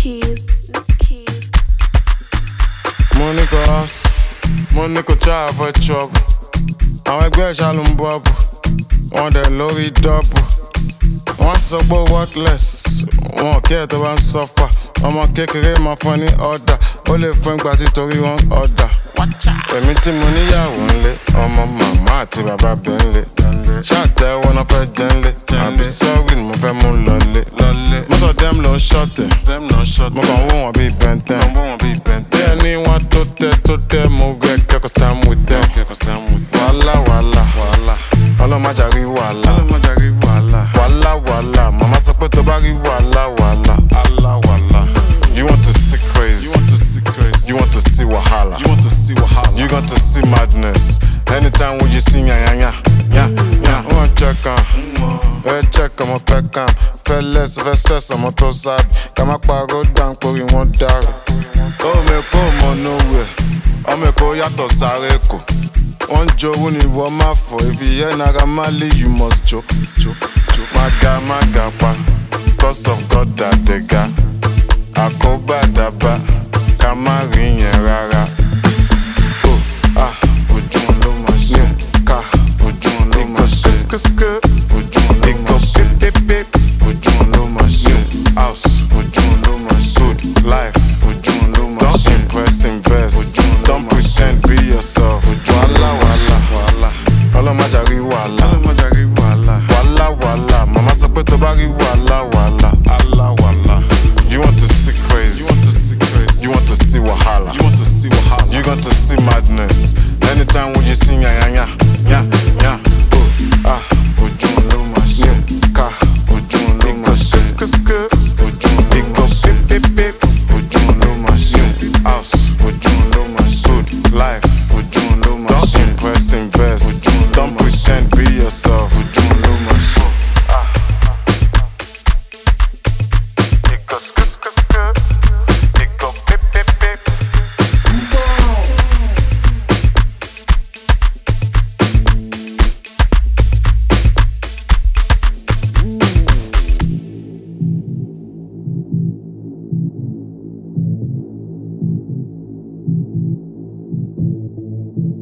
Monica House, Monica Child for trouble. Àwọn ẹgbẹ́ ìṣàlù ń bọ̀ bù, wọ́n dẹ̀ lórí dọ́bù. Wọ́n sọ pé worthless, wọn kí ẹ̀ tó bá ń suffer. Ọmọ kékeré máa fún ní ọ̀dà, ó lè fún ìgbà títorí wọn ọ̀dà. Èmi tí mo níyàwó ńlé, ọmọ màmá àti bàbá bẹ̀ ńlé. Ṣàtẹ̀wọ́ náà fẹ́ jẹ́ ńlé, àbí sọ́wìn mo fẹ́ mú lọlé. Most of them ló ń ṣọ̀tẹ̀, mo kàn wó wọn bíi bẹ́ntẹ́n. Bẹ́ẹ̀ ni wọ́n tó tẹ́ mo gẹ́ kẹ́kọ̀ọ́ stand with them. Wàhálà, ọlọ́mọjà rí wàhálà. Wàhálà, màmá sọ pé tó bá rí wàhálà. You want to see crazy, you want to see wahala, you want to see madness. Anytime when you see nya. One check on my peck am. Fellas, if I stress on my toes side, come up a road down, put in one dollar. Oh, me come nowhere. Oh, me go yato sareko. One joe when you want my for. If you hear Nagamali, you must joke. Maga, pa. Cause of God that they got. Akoba daba, kamarin rara. Oh, ojun lo ma se, ka, ojun lo ma se.